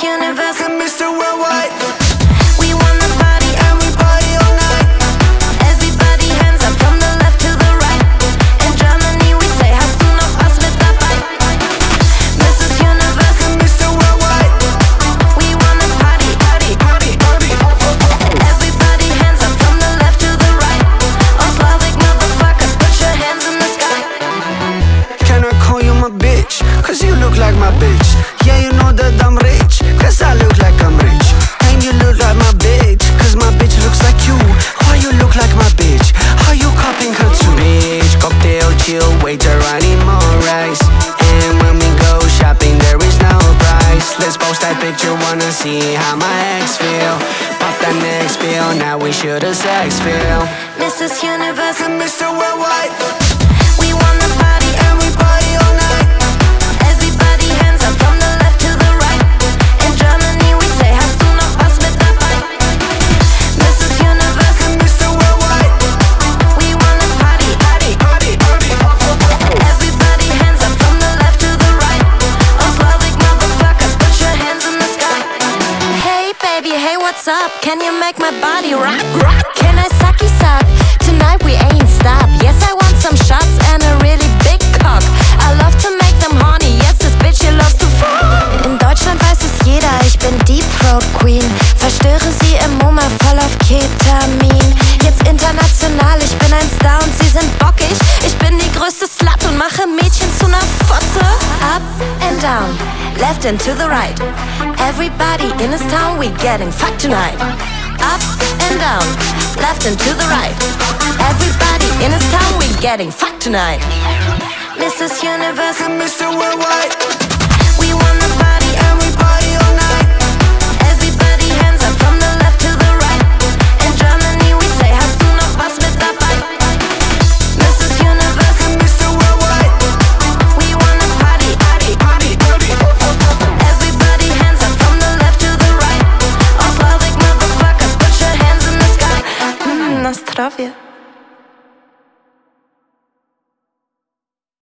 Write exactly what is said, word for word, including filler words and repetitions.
Universe and Mister Worldwide. We wanna party and we party all night. Everybody hands up from the left to the right. In Germany we say hast du noch was mit dabei? Missus Universe and Mister Worldwide. We wanna party, party, party, party. Everybody hands up from the left to the right. All Slavic motherfuckers, put your hands in the sky. Can I call you my bitch? Cause you look like my bitch. Yeah, you know that I'm rich, cause I look like I'm rich. And you look like my bitch, cause my bitch looks like you. Why you look like my bitch? How you copying her too? Bitch, cocktail, chill, waiter, I need more rice. And when we go shopping, there is no price. Let's post that picture, wanna see how my ex feel. Pop that next pill, now we shoot a sex film. Missus Universe and Mister Worldwide. we wanna party and we party all night. Everybody hands up from the left to the right. In Germany we say hast du noch was mit dabei? Missus Universe and Mister Worldwide. we wanna party, party, Party, party. everybody hands up from the left to the right. All Slavic motherfuckers, put your hands in the sky. Hey baby, hey what's up? Can you make my body rock, rock? Can I sucky suck? Tonight we ain't stop. Yes, I want some shots and a really big cock. I love to make them horny. Yes, this bitch here loves to fuck. In Deutschland weiß es jeder, ich bin Deep Throat Queen. Verstöre sie im MoMA voll auf Ketamin. Jetzt international, ich bin ein Star und sie sind bockig. Ich bin die größte Slut und mache Mädchen zu ner Fotze. Up and down, left and to the right. Everybody in this town, we getting fucked tonight. Up and down, left and to the right. Everybody in this town, we getting fucked tonight. Missus Universe Mister Worldwide.